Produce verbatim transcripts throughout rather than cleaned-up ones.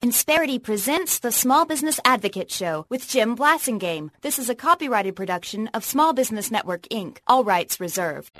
Insperity presents the Small Business Advocate Show with Jim Blasingame. This is a copyrighted production of Small Business Network, Incorporated. All rights reserved.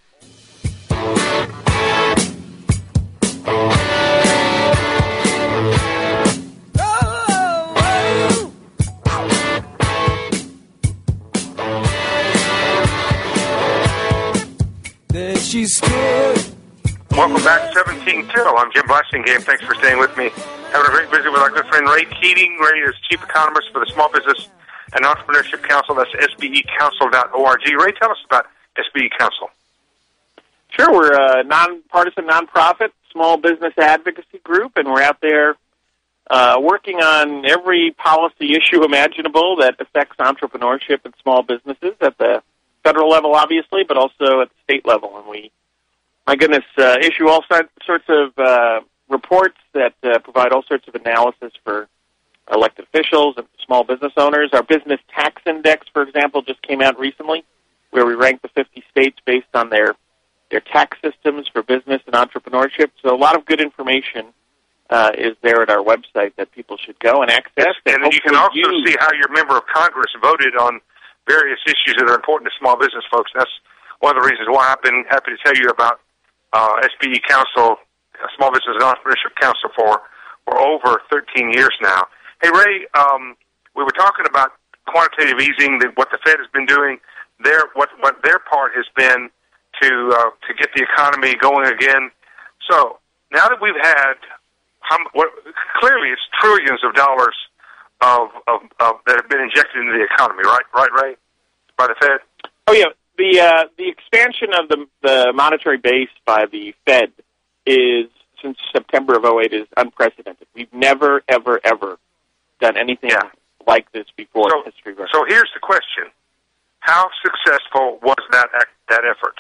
There she stood. Welcome back, seventeen till. I'm Jim Blasingame. Thanks for staying with me. Having a great visit with our good friend Ray Keating. Ray is Chief Economist for the Small Business and Entrepreneurship Council. That's S B E council dot org. Ray, tell us about S B E Council. Sure. We're a nonpartisan, nonprofit small business advocacy group, and we're out there uh, working on every policy issue imaginable that affects entrepreneurship and small businesses at the federal level, obviously, but also at the state level. And we My goodness, uh, issue all sorts of uh, reports that uh, provide all sorts of analysis for elected officials and small business owners. Our business tax index, for example, just came out recently, where we rank the fifty states based on their their tax systems for business and entrepreneurship. So a lot of good information uh, is there at our website that people should go and access. And, and you can also use. see how your member of Congress voted on various issues that are important to small business folks. That's one of the reasons why I've been happy to tell you about Uh, S B E Council, uh, Small Business and Entrepreneurship Council, for, for over thirteen years now. Hey, Ray, um, we were talking about quantitative easing, the, what the Fed has been doing. Their what what their part has been to uh, to get the economy going again. So now that we've had, how, what, clearly it's trillions of dollars of, of, of that have been injected into the economy, right? Right, Ray, by the Fed. Oh yeah. The uh, the expansion of the the monetary base by the Fed is, since September of oh eight, is unprecedented. We've never, ever, ever done anything yeah. like this before so, in history. So here's the question: how successful was that that effort?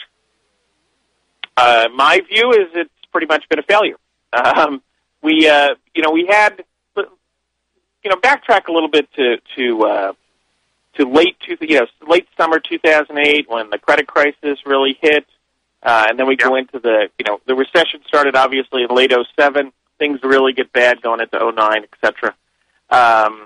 Uh, my view is it's pretty much been a failure. Um, we, uh, you know, we had, you know, backtrack a little bit to to. Uh, to late, two, you know, late summer two thousand eight when the credit crisis really hit, uh, and then we yep. go into the, you know, the recession started obviously in late oh seven. Things really get bad going into oh nine, et cetera. Um,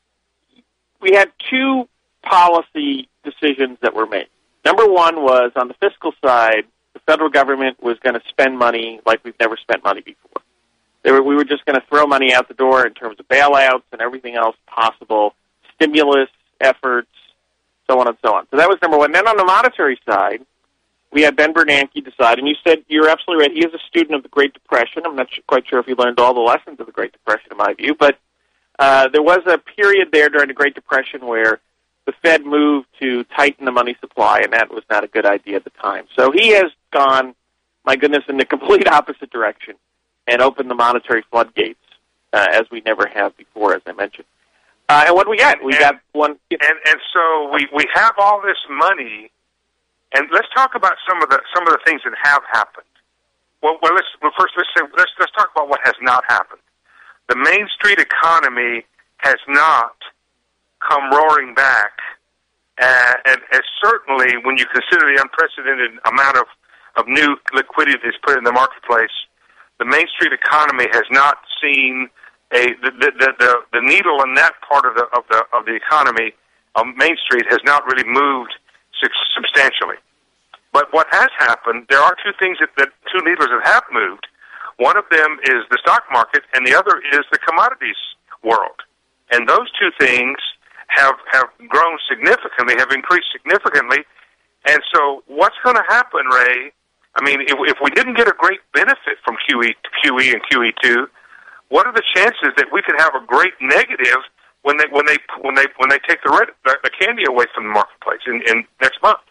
we had two policy decisions that were made. Number one was on the fiscal side, the federal government was going to spend money like we've never spent money before. They were, we were just going to throw money out the door in terms of bailouts and everything else possible, stimulus efforts, so on and so on. So that was number one. Then on the monetary side, we had Ben Bernanke decide, and you said you're absolutely right. He is a student of the Great Depression. I'm not quite sure if he learned all the lessons of the Great Depression, in my view, but uh, there was a period there during the Great Depression where the Fed moved to tighten the money supply, and that was not a good idea at the time. So he has gone, my goodness, in the complete opposite direction and opened the monetary floodgates uh, as we never have before, as I mentioned. Uh, and what do we got? We and, got one. And and so we, we have all this money, and let's talk about some of the some of the things that have happened. Well, well let's well, first let's say, let's let's talk about what has not happened. The Main Street economy has not come roaring back, uh, and, and certainly when you consider the unprecedented amount of, of new liquidity that's put in the marketplace, the Main Street economy has not seen A, the, the, the, the needle in that part of the of the of the economy on Main Street has not really moved substantially. But what has happened, there are two things that, that two needles that have moved. One of them is the stock market, and the other is the commodities world. And those two things have have grown significantly, have increased significantly. And so, what's going to happen, Ray? I mean, if, if we didn't get a great benefit from Q E, Q E, and Q E two. What are the chances that we could have a great negative when they when they when they when they take the red, the, the candy away from the marketplace in, in next month?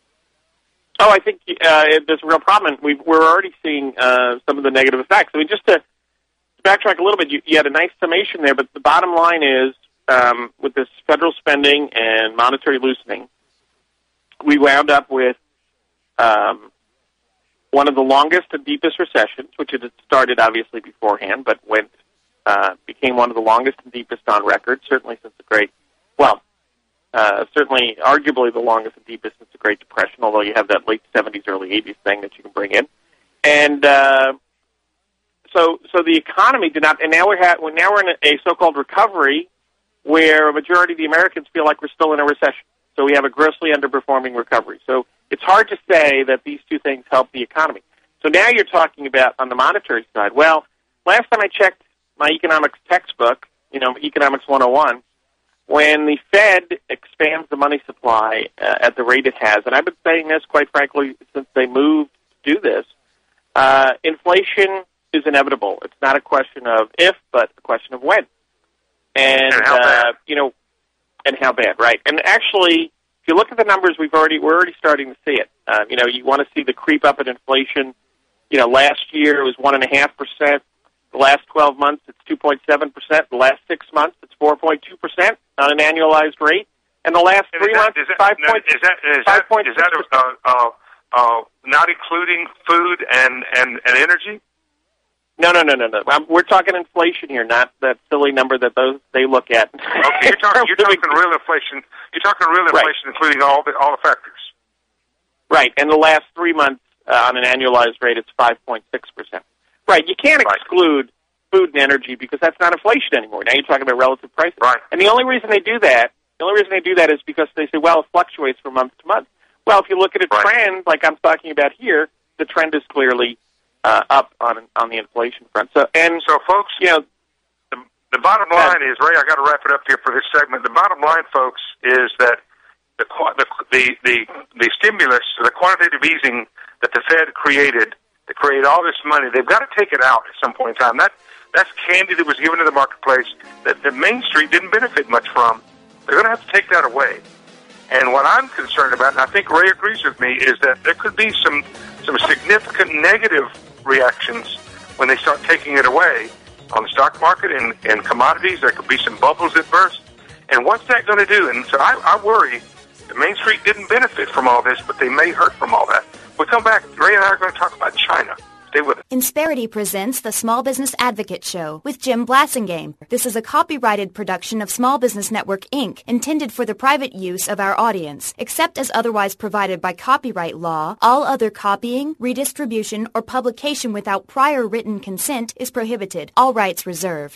Oh, I think uh, there's a real problem. We've, we're already seeing uh, some of the negative effects. I mean, just to backtrack a little bit, you, you had a nice summation there, but the bottom line is, um, with this federal spending and monetary loosening, we wound up with um, one of the longest and deepest recessions, which had started obviously beforehand, but went uh, became one of the longest and deepest on record, certainly since the Great, well, uh, certainly arguably the longest and deepest since the Great Depression, although you have that late seventies, early eighties thing that you can bring in. And uh, so so the economy did not, and now we're ha- now we're in a, a so-called recovery, where a majority of the Americans feel like we're still in a recession. So we have a grossly underperforming recovery. So it's hard to say that these two things help the economy. So now you're talking about on the monetary side. Well, last time I checked my economics textbook, you know, Economics one oh one, when the Fed expands the money supply uh, at the rate it has, and I've been saying this, quite frankly, since they moved to do this, uh, inflation is inevitable. It's not a question of if, but a question of when. And, and how bad. Uh, you know, and how bad, right? And actually, if you look at the numbers, we've already we're already starting to see it. Uh, you know, you want to see the creep up in inflation. You know, last year it was one and a half percent. The last twelve months, it's two point seven percent. The last six months, it's four point two percent on an annualized rate. And the last and three that, months, is that, five no, point is that is five that, point is that uh, uh, uh, not including food and, and, and energy? No, no, no, no, no. Um, we're talking inflation here, not that silly number that those they look at. Okay, you're talking you're talking real inflation. You're talking real inflation, right, including all the all the factors. Right, and the last three months uh, on an annualized rate, it's five point six percent. Right, you can't right. exclude food and energy because that's not inflation anymore. Now you're talking about relative prices. Right. And the only reason they do that, the only reason they do that is because they say, well, it fluctuates from month to month. Well, if you look at a right. trend like I'm talking about here, the trend is clearly uh, up on on the inflation front. So, and so, folks, you know, the, the bottom line is, Ray, I got to wrap it up here for this segment. The bottom line, folks, is that the the the the, the stimulus, the quantitative easing that the Fed created to create all this money, they've got to take it out at some point in time. That that's candy that was given to the marketplace that the Main Street didn't benefit much from. They're going to have to take that away. And what I'm concerned about, and I think Ray agrees with me, is that there could be some some significant negative reactions when they start taking it away on the stock market and, and commodities. There could be some bubbles that burst. And what's that going to do? And so I, I worry that Main Street didn't benefit from all this, but they may hurt from all that. We'll come back. Ray and I are going to talk about China. Stay with us. Insperity presents the Small Business Advocate Show with Jim Blassingame. This is a copyrighted production of Small Business Network, Incorporated, intended for the private use of our audience. Except as otherwise provided by copyright law, all other copying, redistribution, or publication without prior written consent is prohibited. All rights reserved.